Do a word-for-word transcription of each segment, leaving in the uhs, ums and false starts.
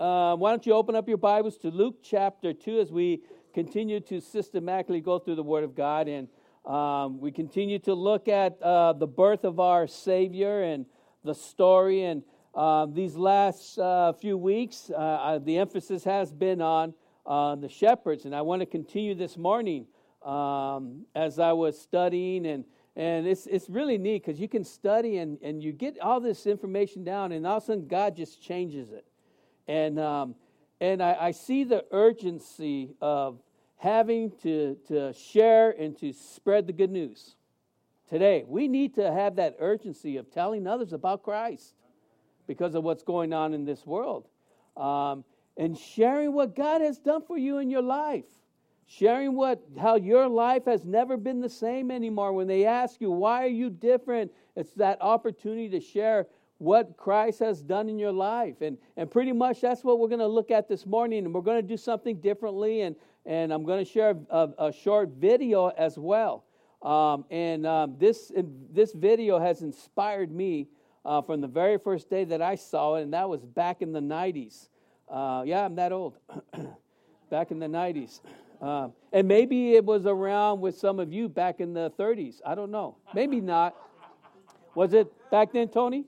uh, why don't you open up your Bibles to Luke chapter two as we continue to systematically go through the Word of God. And um, we continue to look at uh, the birth of our Savior and the story. And uh, these last uh, few weeks, uh, uh, the emphasis has been on uh, the shepherds. And I want to continue this morning um, as I was studying. And And it's it's really neat because you can study and, and you get all this information down, and all of a sudden God just changes it. And um, and I, I see the urgency of having to, to share and to spread the good news. Today, we need to have that urgency of telling others about Christ because of what's going on in this world. Um, and sharing what God has done for you in your life. Sharing what how your life has never been the same anymore. When they ask you, why are you different? It's that opportunity to share what Christ has done in your life. And and pretty much that's what we're going to look at this morning. And we're going to do something differently. And, and I'm going to share a, a short video as well. Um, and um, this, this video has inspired me uh, from the very first day that I saw it. And that was back in the nineties. Uh, yeah, I'm that old. Back in the nineties. Um, and maybe it was around with some of you back in the thirties. I don't know. Maybe not. Was it back then, Tony?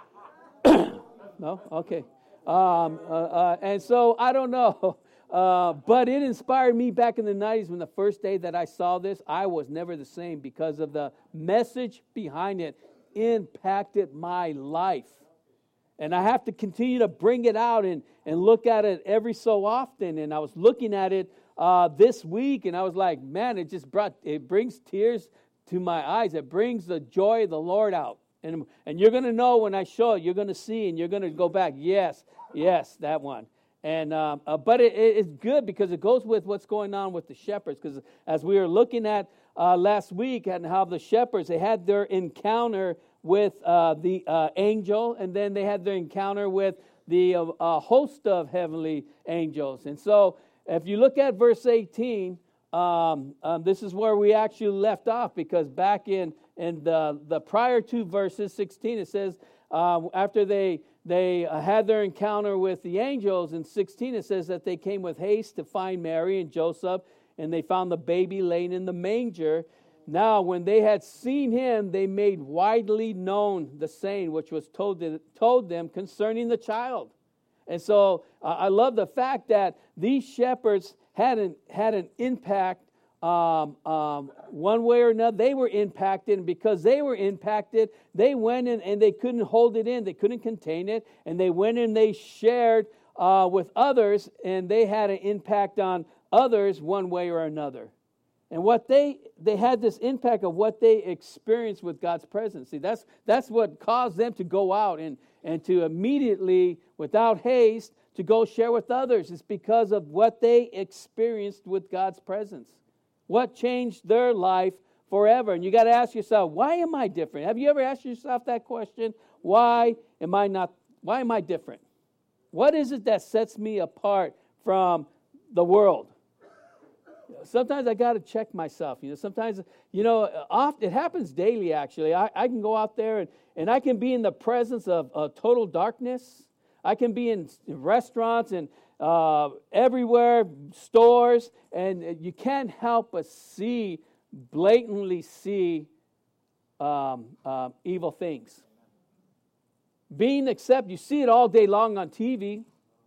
No? Okay. Um, uh, uh, and so I don't know. Uh, but it inspired me back in the nineties when the first day that I saw this. I was never the same because of the message behind it impacted my life. And I have to continue to bring it out and, and look at it every so often. And I was looking at it Uh, this week, and I was like, man, it just brought, it brings tears to my eyes. It brings the joy of the Lord out. And, and you're going to know when I show it, you're going to see, and you're going to go back, yes, yes, that one. And um, uh, But it, it, it's good because it goes with what's going on with the shepherds. Because as we were looking at uh, last week and how the shepherds, they had their encounter with uh, the uh, angel, and then they had their encounter with the uh, uh, host of heavenly angels. And so if you look at verse eighteen, um, um, this is where we actually left off, because back in, in the, the prior two verses, sixteen, it says, um, after they they uh, had their encounter with the angels, in sixteen it says that they came with haste to find Mary and Joseph, and they found the baby laying in the manger. Now, when they had seen him, they made widely known the saying which was told, told them concerning the child. And so uh, I love the fact that these shepherds had an, had an impact um, um, one way or another. They were impacted, and because they were impacted, they went in and they couldn't hold it in. They couldn't contain it, and they went and they shared uh, with others, and they had an impact on others one way or another. And what they they had this impact of what they experienced with God's presence. See, that's that's what caused them to go out and, and to immediately, without haste, to go share with others. It's because of what they experienced with God's presence. What changed their life forever. And you got to ask yourself, why am I different? Have you ever asked yourself that question? Why am I not, why am I different? What is it that sets me apart from the world? Sometimes I got to check myself. You know, sometimes, you know, often, it happens daily, actually. I, I can go out there and, and I can be in the presence of uh, total darkness. I can be in restaurants and uh, everywhere, stores, and you can't help but see, blatantly see um, uh, evil things. Being accepted, you see it all day long on T V.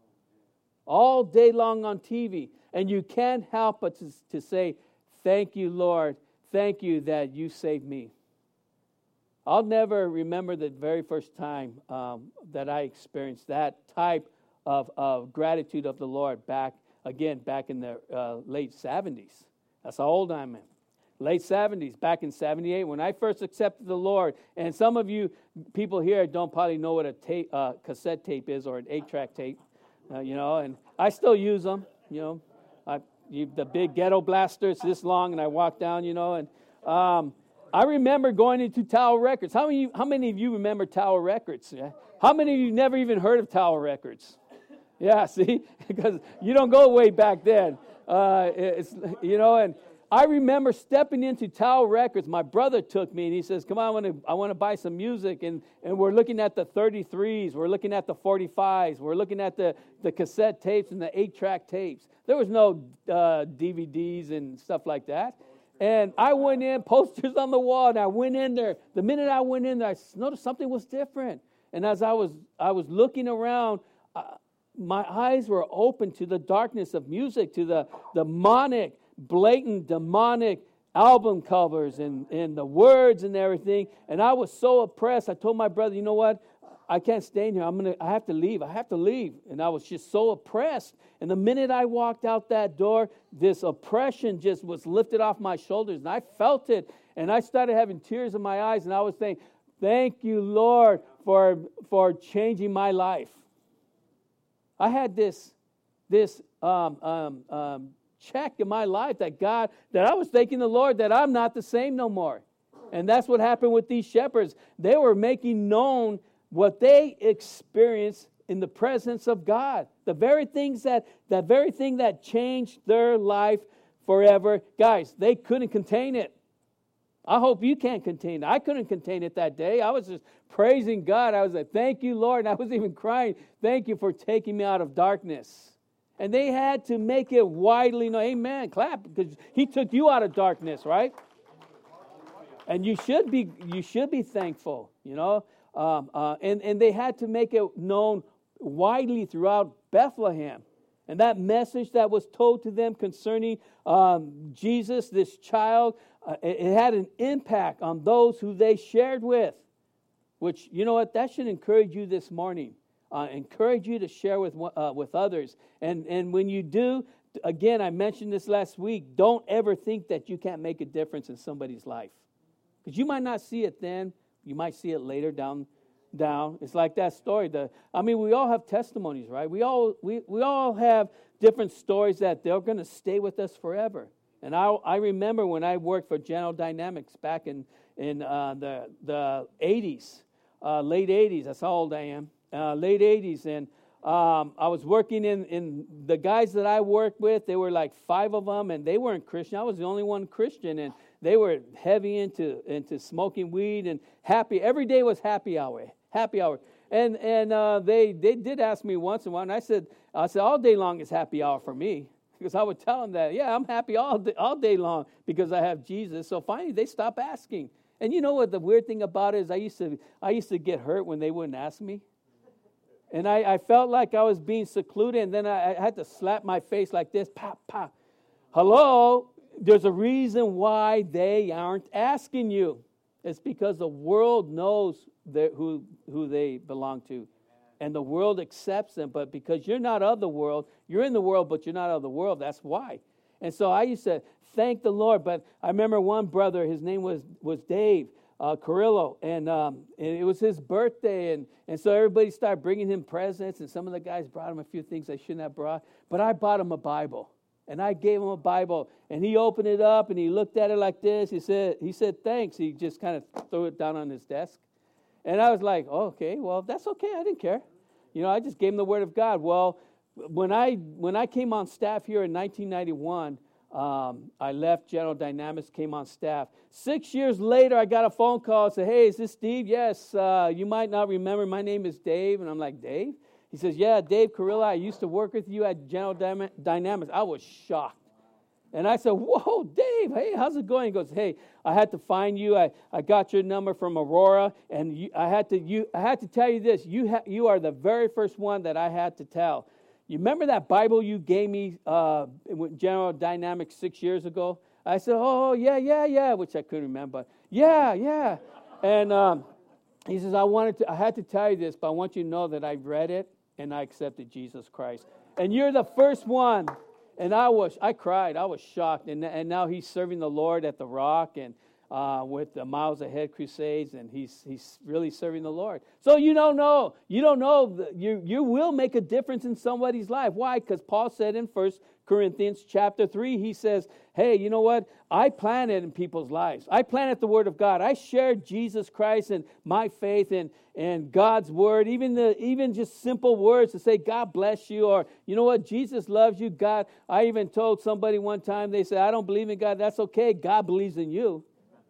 All day long on T V. And you can't help but to, to say, thank you, Lord. Thank you that you saved me. I'll never remember the very first time um, that I experienced that type of, of gratitude of the Lord back, again, back in the uh, late seventies. That's how old I'm in. Late seventies, back in seventy-eight, when I first accepted the Lord. And some of you people here don't probably know what a tape, uh, cassette tape is or an eight-track tape, uh, you know, and I still use them, you know. I, you, the big ghetto blaster, it's this long, and I walk down, you know, and um, I remember going into Tower Records. How many, how many of you remember Tower Records? Yeah? How many of you never even heard of Tower Records? Yeah, see, because you don't go way back then. Uh, it's, you know, and I remember stepping into Tower Records. My brother took me and he says, come on, I want to I want to buy some music. And, and we're looking at the thirty-threes. We're looking at the forty-fives. We're looking at the, the cassette tapes and the eight-track tapes. There was no uh, D V Ds and stuff like that. And I went in, posters on the wall, and I went in there. The minute I went in there, I noticed something was different. And as I was I was looking around, uh, my eyes were open to the darkness of music, to the demonic, blatant demonic album covers and, and the words and everything. And I was so oppressed. I told my brother, you know what? I can't stay in here. I'm gonna. I have to leave. I have to leave. And I was just so oppressed. And the minute I walked out that door, this oppression just was lifted off my shoulders. And I felt it. And I started having tears in my eyes. And I was saying, thank you, Lord, for, for changing my life. I had this, this um, um, um, check in my life that God, that I was thanking the Lord that I'm not the same no more. And that's what happened with these shepherds. They were making known what they experienced in the presence of God. The very things that, the very thing that changed their life forever. Guys, they couldn't contain it. I hope you can't contain it. I couldn't contain it that day. I was just praising God. I was like, thank you, Lord. And I was even crying, thank you for taking me out of darkness. And they had to make it widely known. Amen. Clap, because he took you out of darkness, right? And you should be you should be thankful, you know. Um, uh, and, and they had to make it known widely throughout Bethlehem. And that message that was told to them concerning um, Jesus, this child, uh, it, it had an impact on those who they shared with. Which, you know what, that should encourage you this morning. Uh, encourage you to share with uh, with others. And, and when you do, again, I mentioned this last week, don't ever think that you can't make a difference in somebody's life. Because you might not see it then. You might see it later down down. It's like that story. The I mean, we all have testimonies, right? We all we, we all have different stories that they're going to stay with us forever. And I I remember when I worked for General Dynamics back in in uh, the the eighties, uh, late eighties. That's how old I am. Uh, late eighties, and um, I was working in in the guys that I worked with. There were like five of them, and they weren't Christian. I was the only one Christian, and they were heavy into into smoking weed and happy. Every day was happy hour. Happy hour, and and uh, they they did ask me once in a while, and I said I said all day long is happy hour for me, because I would tell them that yeah I'm happy all day, all day long because I have Jesus. So finally they stopped asking. And you know what the weird thing about it is I used to I used to get hurt when they wouldn't ask me, and I, I felt like I was being secluded, and then I, I had to slap my face like this, pop pop. Hello, there's a reason why they aren't asking you. It's because the world knows that who who they belong to. And the world accepts them. But because you're not of the world, you're in the world, but you're not of the world. That's why. And so I used to thank the Lord. But I remember one brother, his name was, was Dave uh, Carrillo. And, um, and it was his birthday. And, and so everybody started bringing him presents. And some of the guys brought him a few things I shouldn't have brought. But I bought him a Bible. And I gave him a Bible, and he opened it up, and he looked at it like this. He said, "He said thanks." He just kind of threw it down on his desk, and I was like, oh, "Okay, well, that's okay. I didn't care, you know. I just gave him the Word of God." Well, when I when I came on staff here in nineteen ninety-one, um, I left General Dynamics, came on staff. Six years later, I got a phone call and said, "Hey, is this Steve?" "Yes, uh, you might not remember. My name is Dave," and I'm like, "Dave?" He says, "Yeah, Dave Carrillo, I used to work with you at General Dynamics." I was shocked. And I said, "Whoa, Dave, hey, how's it going?" He goes, "Hey, I had to find you. I, I got your number from Aurora, and you, I had to you I had to tell you this. You ha- you are the very first one that I had to tell. You remember that Bible you gave me uh, with General Dynamics six years ago?" I said, "Oh, yeah, yeah, yeah," which I couldn't remember. "Yeah, yeah." And um, he says, "I wanted to. I had to tell you this, but I want you to know that I read it and I accepted Jesus Christ. And you're the first one." And I was, I cried. I was shocked. And and now he's serving the Lord at the Rock. And uh, with the Miles Ahead Crusades, and he's he's really serving the Lord. So you don't know, you don't know, that you you will make a difference in somebody's life. Why? Because Paul said in First Corinthians chapter three, he says, hey, you know what? I planted in people's lives. I planted the Word of God. I shared Jesus Christ and my faith and, and God's Word, even the even just simple words to say, God bless you, or, you know what? Jesus loves you. God, I even told somebody one time, they said, I don't believe in God. That's okay. God believes in you.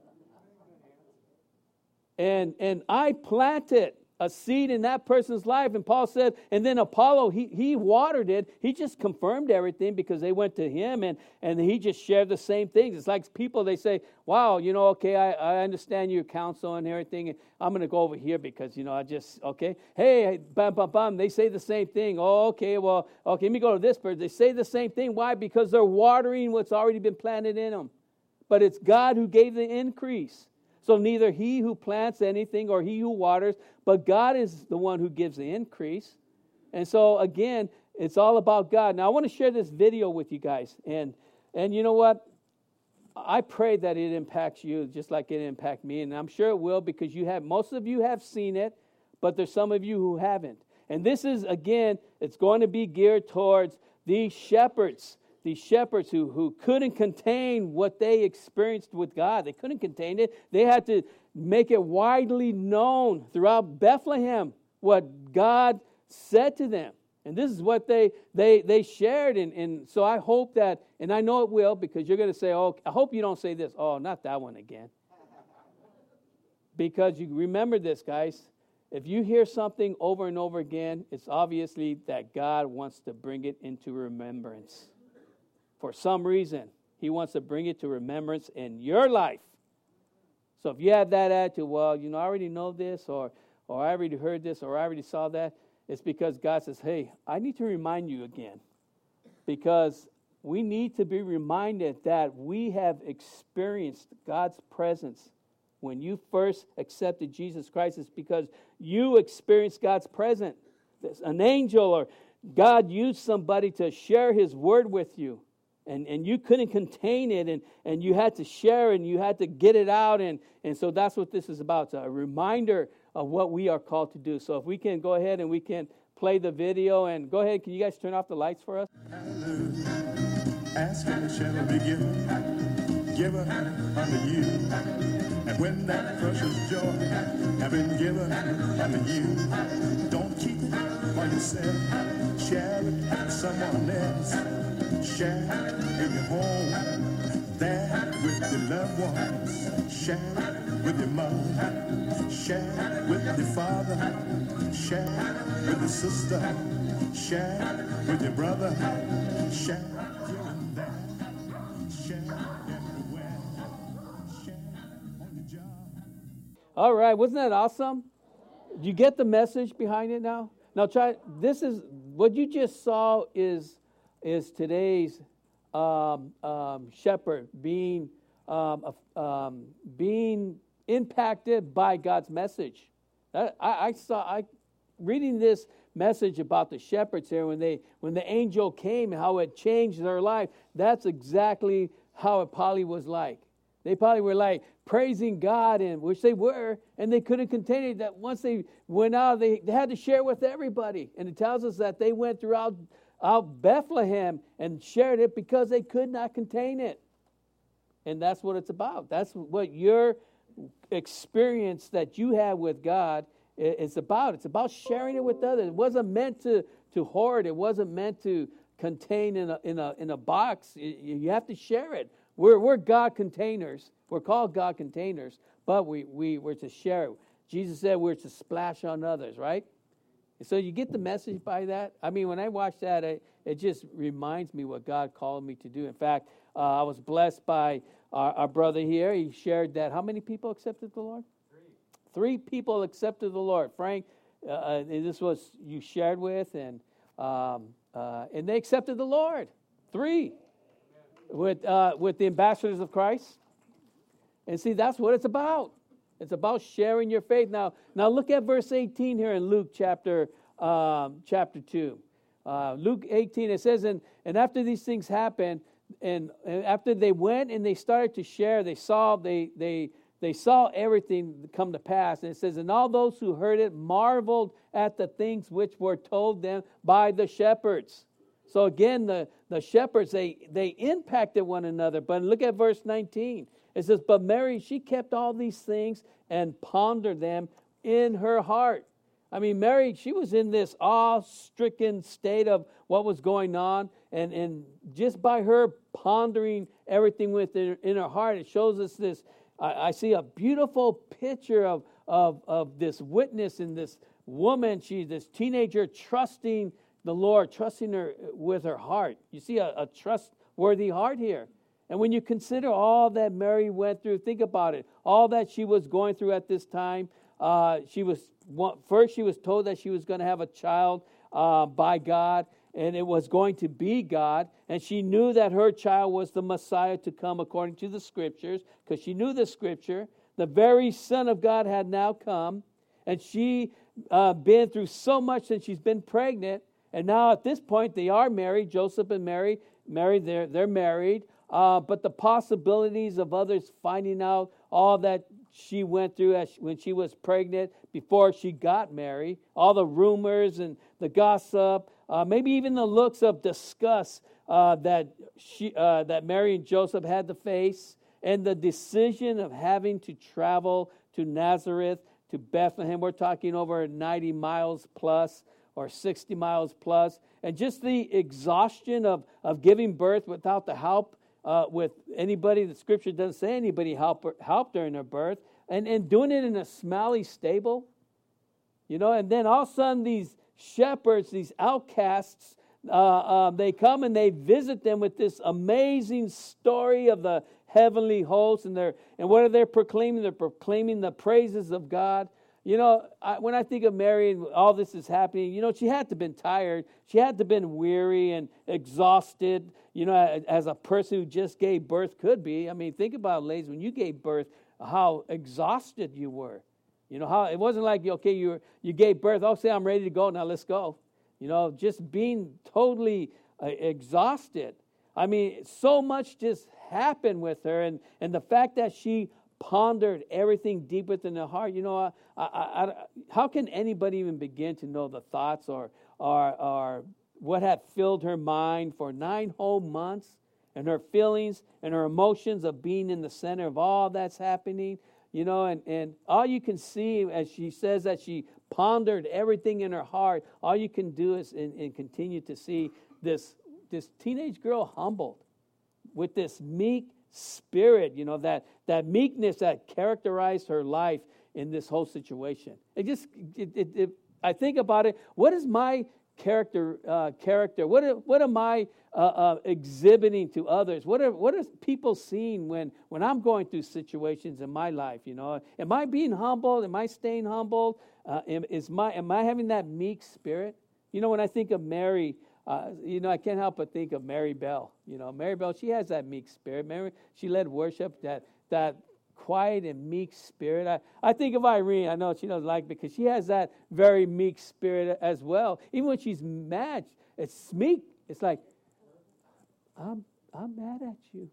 And, and I planted a seed in that person's life. And Paul said, and then Apollo, he, he watered it. He just confirmed everything because they went to him and, and he just shared the same things. It's like people, they say, wow, you know, okay, I, I understand your counsel and everything. And I'm going to go over here because, you know, I just, okay. Hey, bam, bam, bam. They say the same thing. Oh, okay, well, okay, let me go to this person. They say the same thing. Why? Because they're watering what's already been planted in them. But it's God who gave the increase. So neither he who plants anything or he who waters, but God is the one who gives the increase. And so again, it's all about God. Now I want to share this video with you guys. And and you know what? I pray that it impacts you just like it impacted me. And I'm sure it will, because you have, most of you have seen it, but there's some of you who haven't. And this is, again, it's going to be geared towards these shepherds. These shepherds who, who couldn't contain what they experienced with God. They couldn't contain it. They had to make it widely known throughout Bethlehem what God said to them. And this is what they they they shared. And, and so I hope that, and I know it will, because you're going to say, oh, I hope you don't say this. Oh, not that one again. Because you remember this, guys. If you hear something over and over again, it's obviously that God wants to bring it into remembrance. For some reason, he wants to bring it to remembrance in your life. So if you have that attitude, well, you know, I already know this, or or I already heard this, or I already saw that, it's because God says, hey, I need to remind you again. Because we need to be reminded that we have experienced God's presence. When you first accepted Jesus Christ, it's because you experienced God's presence. An angel or God used somebody to share his word with you. And and you couldn't contain it, and, and you had to share, and you had to get it out. And, and so that's what this is about. It's a reminder of what we are called to do. So if we can go ahead and we can play the video. And go ahead, can you guys turn off the lights for us? Ask and it shall be given, given unto you. And when that precious joy have been given unto you, don't keep it for yourself. Share it with someone else. Share in your home, there with your loved ones. Share with your mother. Share with your father. Share with your sister. Share with your brother. Share here and there. Share everywhere. Share on your job. All right, wasn't that awesome? Did you get the message behind it now? Now try, this is, what you just saw is is today's um, um, shepherd being um, um, being impacted by God's message. That, I, I saw I reading this message about the shepherds here when they when the angel came, how it changed their life. That's exactly how it probably was like. They probably were like praising God, and which they were, and they couldn't contain it. That once they went out, they, they had to share with everybody. And it tells us that they went throughout out Bethlehem and shared it because they could not contain it. And that's what it's about. That's what your experience that you have with God is about. It's about sharing it with others. It wasn't meant to, to hoard. It wasn't meant to contain in a in a in a box. You have to share it. We're we're God containers. We're called God containers, but we we we're to share it. Jesus said we're to splash on others, right? So you get the message by that? I mean, when I watch that, it, it just reminds me what God called me to do. In fact, uh, I was blessed by our, our brother here. He shared that. How many people accepted the Lord? Three. Three people accepted the Lord. Frank, uh, and this was you shared with, and um, uh, and they accepted the Lord. Three. With uh, with the ambassadors of Christ. And see, that's what it's about. It's about sharing your faith. Now, now look at verse eighteen here in Luke chapter um, chapter two. Uh, Luke eighteen, it says, and, and after these things happened, and, and after they went and they started to share, they saw they they they saw everything come to pass. And it says, and all those who heard it marveled at the things which were told them by the shepherds. So again, the, the shepherds, they, they impacted one another. But look at verse nineteen. It says, but Mary, she kept all these things and pondered them in her heart. I mean, Mary, she was in this awe-stricken state of what was going on. And, and just by her pondering everything within in her heart, it shows us this. I, I see a beautiful picture of, of, of this witness in this woman. She's this teenager trusting the Lord, trusting her with her heart. You see a, a trustworthy heart here. And when you consider all that Mary went through, think about it. All that she was going through at this time. Uh, she was first she was told that she was going to have a child uh, by God, and it was going to be God. And she knew that her child was the Messiah to come according to the Scriptures, because she knew the Scripture. The very Son of God had now come, and she uh, been through so much since she's been pregnant. And now at this point, they are married. Joseph and Mary, Mary, they're they're married. Uh, but the possibilities of others finding out all that she went through as when she was pregnant before she got married, all the rumors and the gossip, uh, maybe even the looks of disgust uh, that she, uh, that Mary and Joseph had to face, and the decision of having to travel to Nazareth, to Bethlehem. We're talking over ninety miles plus, or sixty miles plus, and just the exhaustion of, of giving birth without the help uh, with anybody. The Scripture doesn't say anybody helped her, helped during her birth, and, and doing it in a smelly stable, you know, and then all of a sudden these shepherds, these outcasts, uh, uh, they come and they visit them with this amazing story of the heavenly host, and they're and what are they proclaiming? They're proclaiming the praises of God. You know, I, when I think of Mary and all this is happening, you know, she had to have been tired. She had to have been weary and exhausted, you know, as a person who just gave birth could be. I mean, think about it, ladies, when you gave birth, how exhausted you were. You know, how it wasn't like, okay, you were, you gave birth, oh, say I'm ready to go, now let's go. You know, just being totally uh, exhausted. I mean, so much just happened with her, and, and the fact that she pondered everything deep within her heart. You know, I, I, I, how can anybody even begin to know the thoughts or, or, or what had filled her mind for nine whole months, and her feelings and her emotions of being in the center of all that's happening? You know, and, and all you can see as she says that she pondered everything in her heart, all you can do is and, and continue to see this, this teenage girl humbled with this meek spirit, you know, that, that meekness that characterized her life in this whole situation. It just, it, it, it, I think about it, what is my character, uh, character? What, are, what am I uh, uh, exhibiting to others? What are, what are people seeing when, when I'm going through situations in my life, you know? Am I being humbled? Am I staying humbled? Uh, am, is my, am I having that meek spirit? You know, when I think of Mary, Uh, you know, I can't help but think of Mary Bell. You know, Mary Bell, she has that meek spirit. Mary, she led worship, that that quiet and meek spirit. I, I think of Irene. I know she doesn't like it because she has that very meek spirit as well. Even when she's mad, it's meek. It's like, I'm I'm mad at you.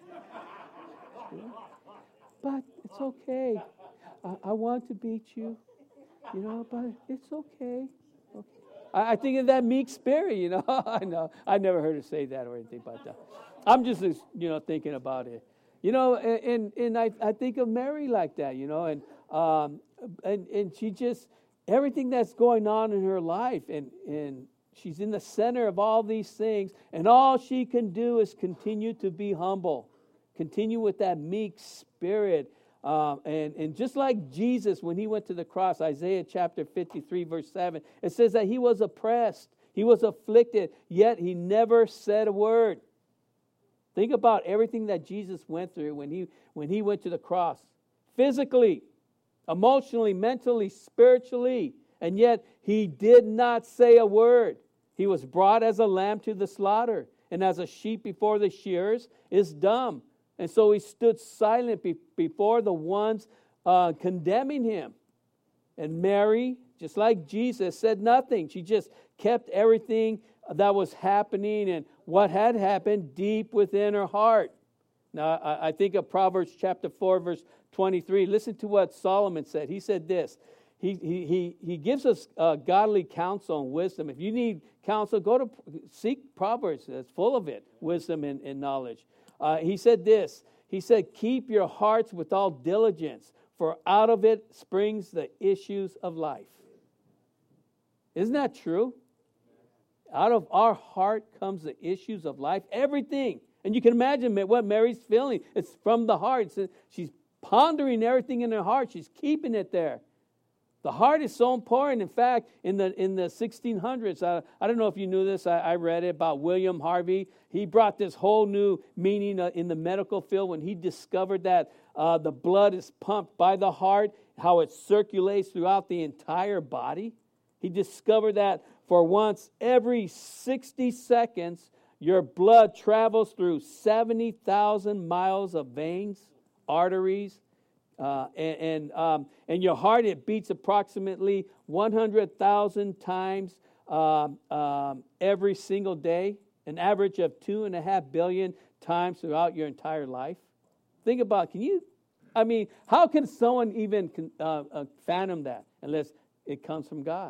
But it's okay. I, I want to beat you, you know, but it's okay. I think of that meek spirit, you know. I know. I never heard her say that or anything like that. I'm just, you know, thinking about it. You know, and and I, I think of Mary like that, you know, and um and, and she just, everything that's going on in her life, and, and she's in the center of all these things, and all she can do is continue to be humble, continue with that meek spirit. Um, and, and just like Jesus, when he went to the cross, Isaiah chapter fifty-three, verse seven, it says that he was oppressed, he was afflicted, yet he never said a word. Think about everything that Jesus went through when he, when he went to the cross. Physically, emotionally, mentally, spiritually, and yet he did not say a word. He was brought as a lamb to the slaughter, and as a sheep before the shearers is dumb. And so he stood silent be- before the ones uh, condemning him. And Mary, just like Jesus, said nothing. She just kept everything that was happening and what had happened deep within her heart. Now, I, I think of Proverbs chapter four, verse twenty-three. Listen to what Solomon said. He said this. He, he, he, he gives us uh, godly counsel and wisdom. If you need counsel, go to seek Proverbs. It's full of it, wisdom and, and knowledge. Uh, he said this. He said, keep your hearts with all diligence, for out of it springs the issues of life. Isn't that true? Out of our heart comes the issues of life. Everything. And you can imagine what Mary's feeling. It's from the heart. It's, she's pondering everything in her heart. She's keeping it there. The heart is so important. In fact, in the in the sixteen hundreds, I, I don't know if you knew this. I, I read it about William Harvey. He brought this whole new meaning uh, in the medical field when he discovered that uh, the blood is pumped by the heart, how it circulates throughout the entire body. He discovered that for once every sixty seconds, your blood travels through seventy thousand miles of veins, arteries, Uh, and and, um, and your heart, it beats approximately one hundred thousand times um, um, every single day, an average of two and a half billion times throughout your entire life. Think about, can you, I mean, how can someone even uh, uh, fathom that unless it comes from God?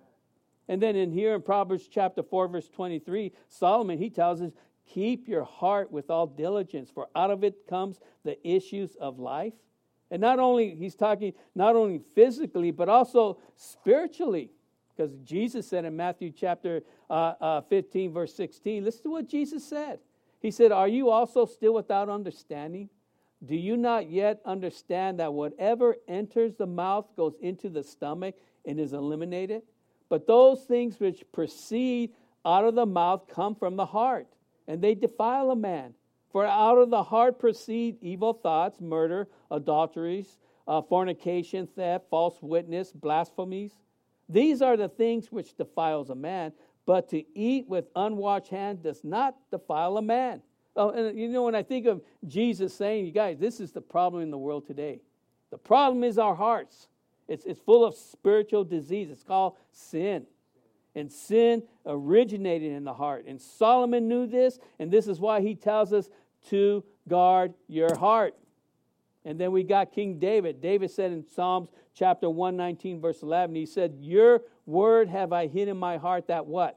And then in here in Proverbs chapter four, verse twenty-three, Solomon, he tells us, keep your heart with all diligence, for out of it comes the issues of life. And not only, he's talking not only physically, but also spiritually. Because Jesus said in Matthew chapter uh, uh, fifteen, verse sixteen, listen to what Jesus said. He said, are you also still without understanding? Do you not yet understand that whatever enters the mouth goes into the stomach and is eliminated? But those things which proceed out of the mouth come from the heart, and they defile a man. For out of the heart proceed evil thoughts, murder, adulteries, uh, fornication, theft, false witness, blasphemies. These are the things which defiles a man, but to eat with unwashed hands does not defile a man. Oh, and you know, when I think of Jesus saying, you guys, this is the problem in the world today. The problem is our hearts. It's, it's full of spiritual disease. It's called sin. And sin originated in the heart. And Solomon knew this, and this is why he tells us to guard your heart. And then we got King David. David said in Psalms chapter one nineteen, verse eleven, he said, your word have I hid in my heart that what?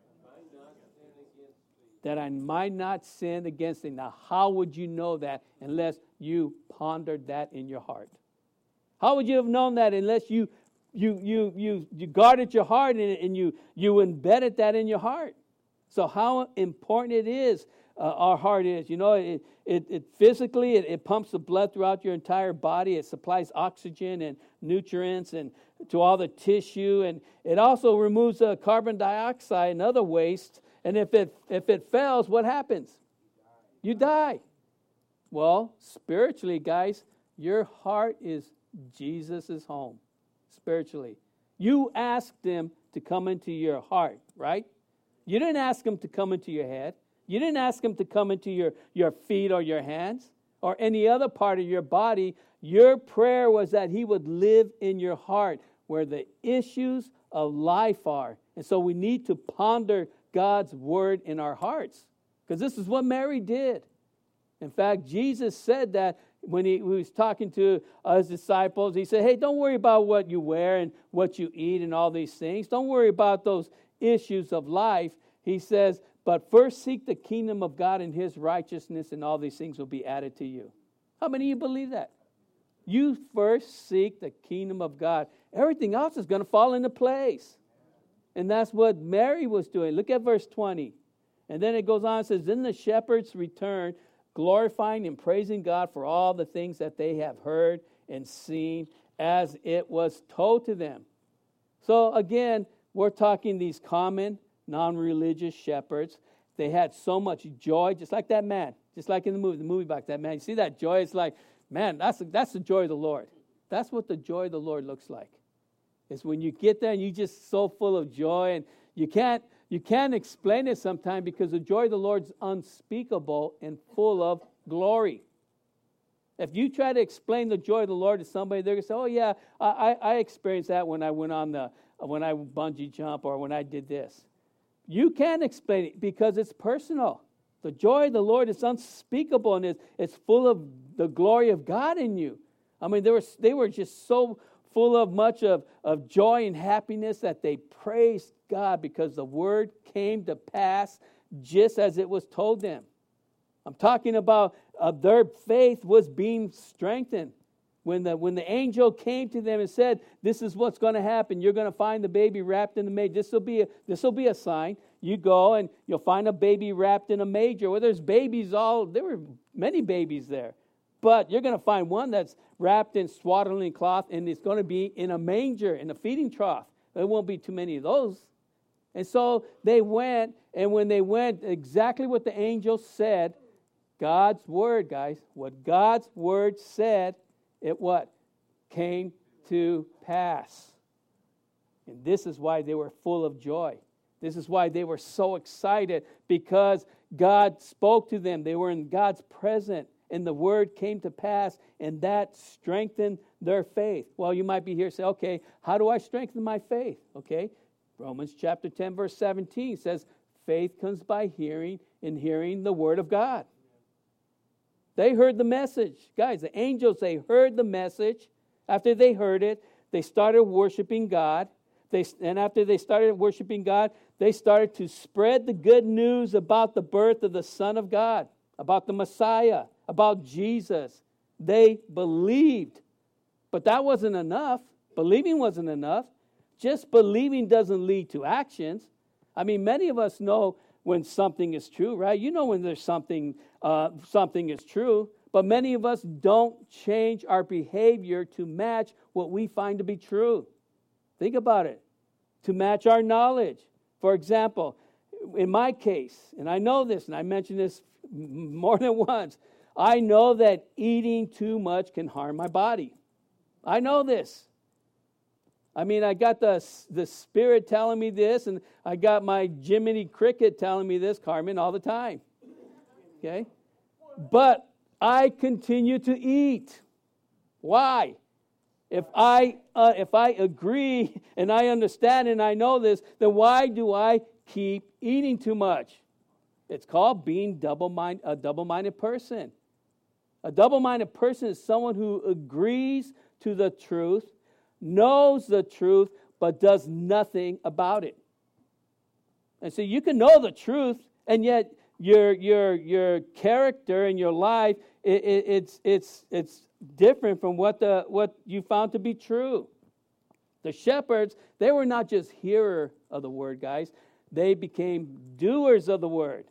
That I might not sin against thee. Now, how would you know that unless you pondered that in your heart? How would you have known that unless you you you you you guarded your heart and, and you you embedded that in your heart? So how important it is, uh, our heart is. You know, it it, it physically it, it pumps the blood throughout your entire body. It supplies oxygen and nutrients and to all the tissue, and it also removes uh, carbon dioxide and other waste. And if it if it fails, what happens? You die. Well, spiritually, guys, your heart is Jesus' home. Spiritually, you asked him to come into your heart, right? You didn't ask him to come into your head. You didn't ask him to come into your, your feet or your hands or any other part of your body. Your prayer was that he would live in your heart where the issues of life are. And so we need to ponder God's word in our hearts, because this is what Mary did. In fact, Jesus said that when he, he was talking to uh, his disciples. He said, hey, don't worry about what you wear and what you eat and all these things. Don't worry about those issues of life. He says, but first seek the kingdom of God and his righteousness, and all these things will be added to you. How many of you believe that? You first seek the kingdom of God. Everything else is going to fall into place. And that's what Mary was doing. Look at verse twenty. And then it goes on and says, then the shepherds returned, glorifying and praising God for all the things that they have heard and seen as it was told to them. So again, we're talking these common, non-religious shepherds. They had so much joy, just like that man, just like in the movie, the movie box, that man. You see that joy? It's like, man, that's, that's the joy of the Lord. That's what the joy of the Lord looks like. It's when you get there and you're just so full of joy, and you can't You can't explain it sometimes, because the joy of the Lord is unspeakable and full of glory. If you try to explain the joy of the Lord to somebody, they're going to say, oh, yeah, I, I experienced that when I went on the, when I bungee jump or when I did this. You can't explain it because it's personal. The joy of the Lord is unspeakable, and it's, it's full of the glory of God in you. I mean, they were, they were just so full of much of, of joy and happiness that they praised God because the word came to pass just as it was told them. I'm talking about uh, their faith was being strengthened. When the, when the angel came to them and said, this is what's going to happen. You're going to find the baby wrapped in the manger. This will be a, this will be a sign. You go and you'll find a baby wrapped in a manger. Well, there's babies all, there were many babies there. But you're going to find one that's wrapped in swaddling cloth, and it's going to be in a manger, in a feeding trough. There won't be too many of those. And so they went, and when they went, exactly what the angel said, God's word, guys, what God's word said, it what? Came to pass. And this is why they were full of joy. This is why they were so excited, because God spoke to them. They were in God's presence, and the word came to pass, and that strengthened their faith. Well, you might be here and say, okay, how do I strengthen my faith? Okay, Romans chapter ten, verse seventeen says, faith comes by hearing, and hearing the word of God. They heard the message. Guys, the angels, they heard the message. After they heard it, they started worshiping God. They, and after they started worshiping God, they started to spread the good news about the birth of the Son of God, about the Messiah, about Jesus. They believed. But that wasn't enough. Believing wasn't enough. Just believing doesn't lead to actions. I mean, many of us know when something is true, right? You know when there's something, uh, something is true. But many of us don't change our behavior to match what we find to be true. Think about it. To match our knowledge. For example, in my case, and I know this, and I mentioned this more than once, I know that eating too much can harm my body. I know this. I mean, I got the, the Spirit telling me this, and I got my Jiminy Cricket telling me this, Carmen, all the time. Okay? But I continue to eat. Why? If I uh, if I agree and I understand and I know this, then why do I keep eating too much? It's called being double-mind, a double-minded person. A double-minded person is someone who agrees to the truth, knows the truth, but does nothing about it. And so you can know the truth, and yet your your your character and your life, it, it, it's it's it's different from what the what you found to be true. The shepherds, they were not just hearers of the word, guys. They became doers of the word.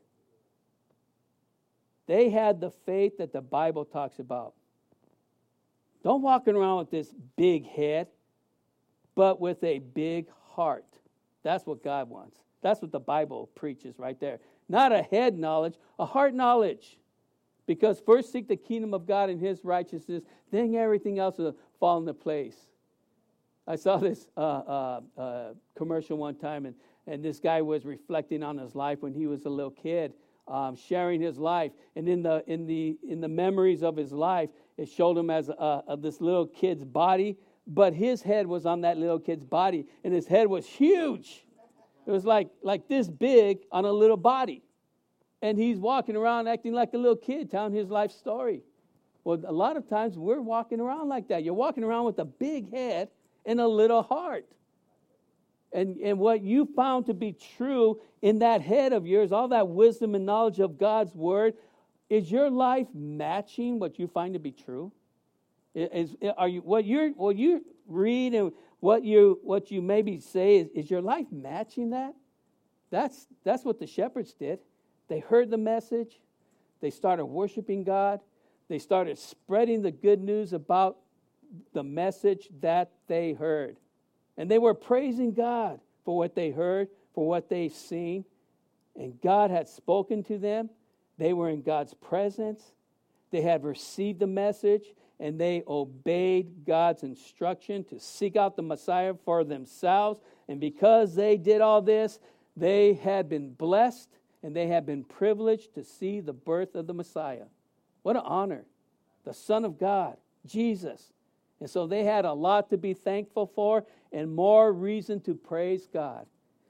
They had the faith that the Bible talks about. Don't walk around with this big head, but with a big heart. That's what God wants. That's what the Bible preaches right there. Not a head knowledge, a heart knowledge. Because first seek the kingdom of God and his righteousness, then everything else will fall into place. I saw this uh, uh, uh, commercial one time, and, and this guy was reflecting on his life when he was a little kid, um, sharing his life. And in the in the in the memories of his life, it showed him as uh, uh, this little kid's body, but his head was on that little kid's body, and his head was huge. It was like like this big on a little body. And he's walking around acting like a little kid, telling his life story. Well, a lot of times we're walking around like that. You're walking around with a big head and a little heart. And, and what you found to be true in that head of yours, all that wisdom and knowledge of God's word, is your life matching what you find to be true? Is, are you what you what you read and what you what you maybe say is, is your life matching that? That's that's what the shepherds did. They heard the message. They started worshiping God. They started spreading the good news about the message that they heard. And they were praising God for what they heard, for what they seen. And God had spoken to them. They were in God's presence. They had received the message, and they obeyed God's instruction to seek out the Messiah for themselves. And because they did all this, they had been blessed. And they have been privileged to see the birth of the Messiah. What an honor. The Son of God, Jesus. And so they had a lot to be thankful for and more reason to praise God.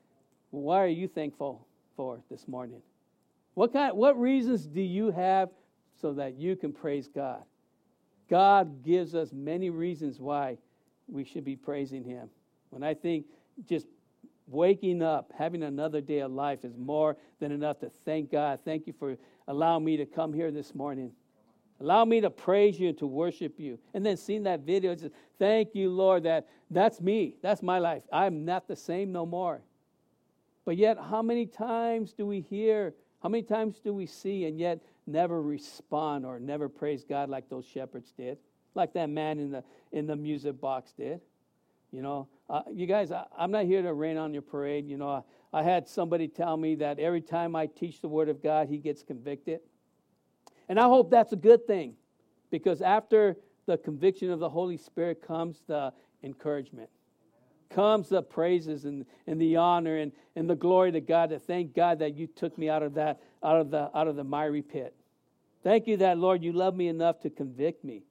Why are you thankful for this morning? What kind, what reasons do you have so that you can praise God? God gives us many reasons why we should be praising him. When I think just waking up, having another day of life is more than enough to thank God. Thank you for allowing me to come here this morning. Allow me to praise you and to worship you. And then seeing that video, just thank you, Lord, that that's me. That's my life. I'm not the same no more. But yet, how many times do we hear, how many times do we see, and yet never respond or never praise God like those shepherds did, like that man in the in the music box did? You know, uh, you guys, I, I'm not here to rain on your parade. You know, I, I had somebody tell me that every time I teach the Word of God, he gets convicted. And I hope that's a good thing, because after the conviction of the Holy Spirit comes the encouragement, comes the praises and, and the honor and, and the glory to God. To thank God that you took me out of that out of the out of the miry pit. Thank you that, Lord, you love me enough to convict me.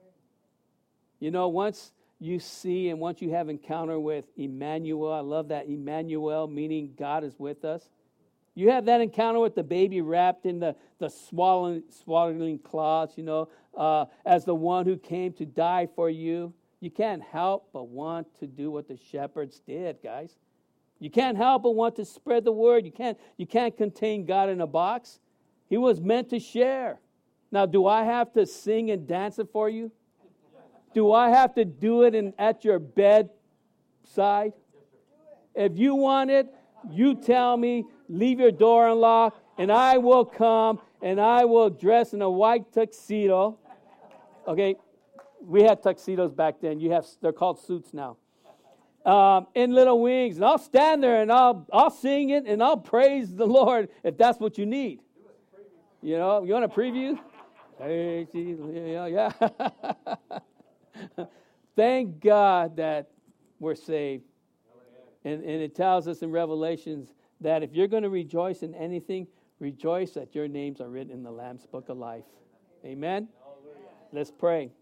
You know, once you see and once you have encounter with Emmanuel, I love that Emmanuel, meaning God is with us. You have that encounter with the baby wrapped in the, the swaddling, swaddling cloths, you know, uh, as the one who came to die for you. You can't help but want to do what the shepherds did, guys. You can't help but want to spread the word. You can't, you can't contain God in a box. He was meant to share. Now, do I have to sing and dance it for you? Do I have to do it in, at your bedside? If you want it, you tell me, leave your door unlocked, and I will come, and I will dress in a white tuxedo. Okay, we had tuxedos back then. You have, they're called suits now. Um, in little wings, and I'll stand there, and I'll I'll sing it, and I'll praise the Lord if that's what you need. You know, you want a preview? Hey, yeah, yeah. Thank God that we're saved. And, and it tells us in Revelations that if you're going to rejoice in anything, rejoice that your names are written in the Lamb's Book of Life. Amen? Let's pray.